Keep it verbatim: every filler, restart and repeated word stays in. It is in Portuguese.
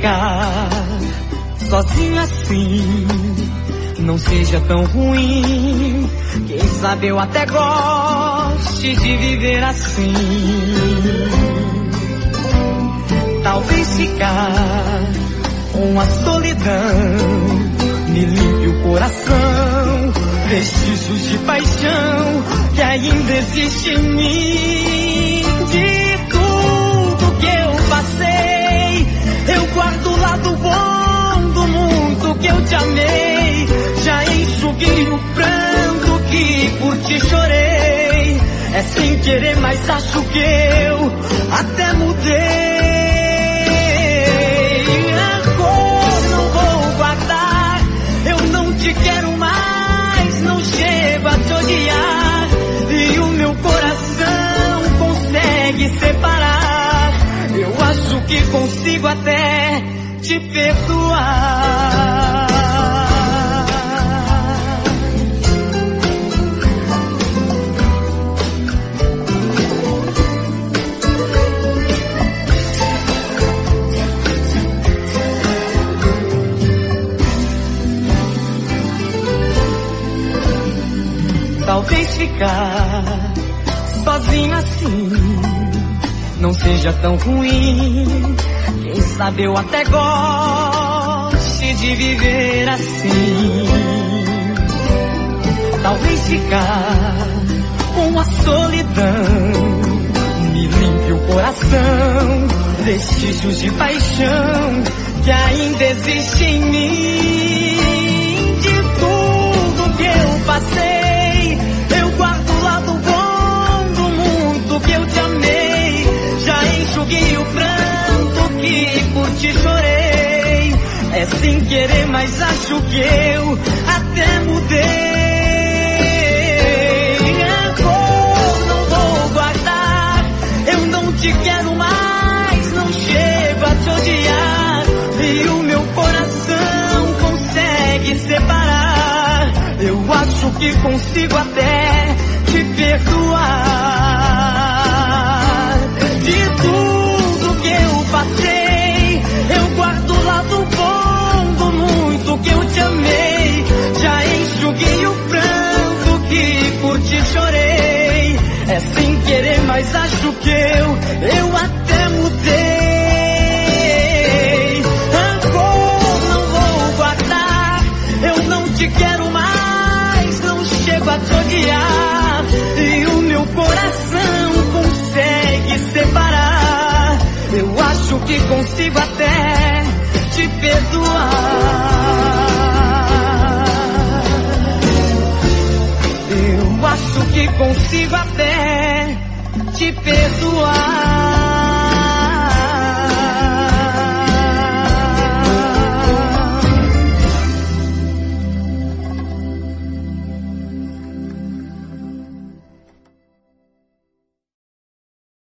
ficar sozinho assim não seja tão ruim. Quem sabe eu até goste de viver assim. Talvez ficar com a solidão me limpe o coração, vestígios de paixão que ainda existe em mim. De tudo que eu passei, eu guardo o lado bom do mundo que eu te amei. Já enxuguei o pranto que por ti chorei. É sem querer, mas acho que eu até mudei. Agora não vou guardar, eu não te quero mais, não chego a te odiar. E o meu coração consegue separar. Eu acho que consigo até te perdoar. Talvez ficar sozinho assim não seja tão ruim. Quem sabe eu até goste de viver assim. Talvez ficar com a solidão me limpe o coração, vestígios de paixão que ainda existe em mim. De tudo que eu passei, eu guardo o lado bom do mundo que eu te amei. Já enxuguei o pranto que por ti chorei. É sem querer, mas acho que eu até mudei. Agora não vou guardar, eu não te quero mais, não chego a te odiar. E o meu coração consegue separar. Eu acho que consigo até te perdoar. De tudo que eu passei, eu guardo o lado bom do muito que eu te amei. Já enxuguei o pranto que por ti chorei. É sem querer, mas acho que eu, eu até mudei. Agora não vou guardar, eu não te quero mais, não chego a te odiar. E o meu coração consegue separar. Eu acho que consigo até te perdoar. Eu acho que consigo até te perdoar.